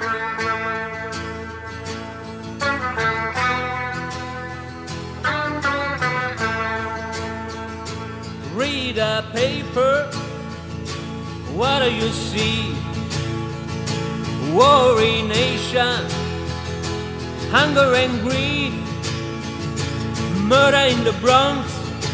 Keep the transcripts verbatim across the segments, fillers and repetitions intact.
Read a paper, what do you see? Worry nation, hunger and greed, murder in the Bronx,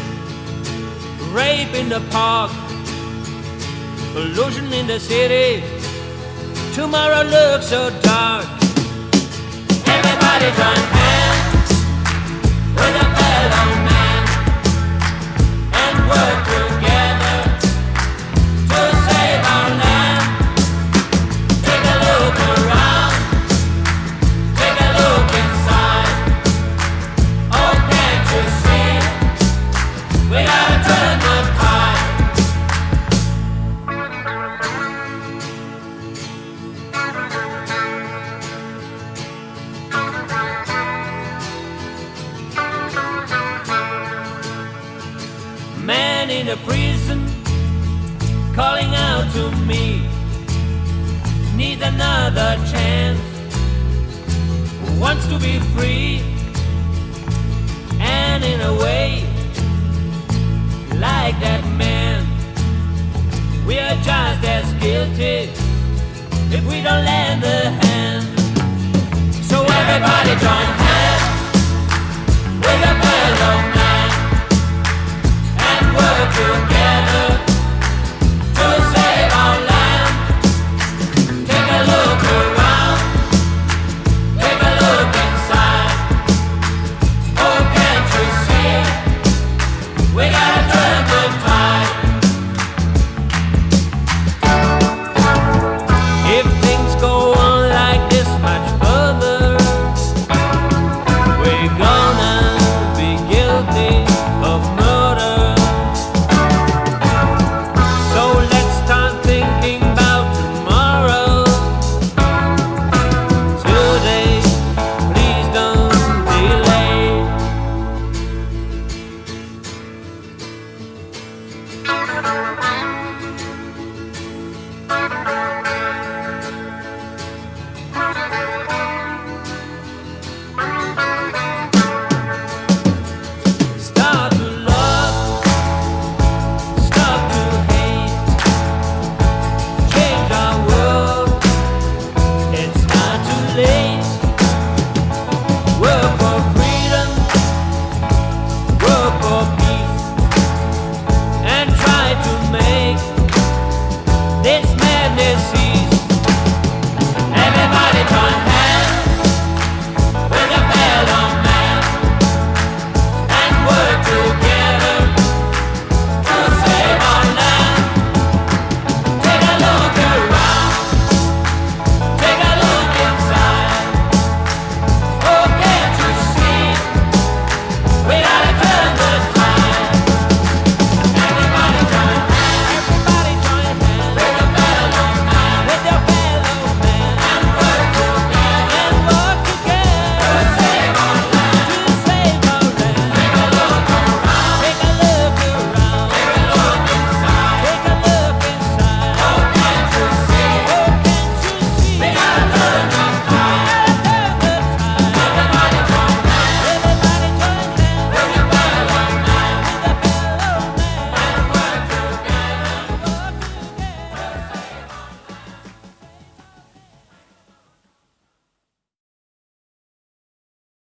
rape in the park, pollution in the city. Tomorrow looks so dark. Everybody join hands with a fellow man and work together to save our land. Take a look around, take a look inside. Oh, can't you see? We gotta turn the tide. Man in a prison calling out to me, needs another chance, wants to be free. And in a way, like that man, we are just as guilty if we don't lend a hand.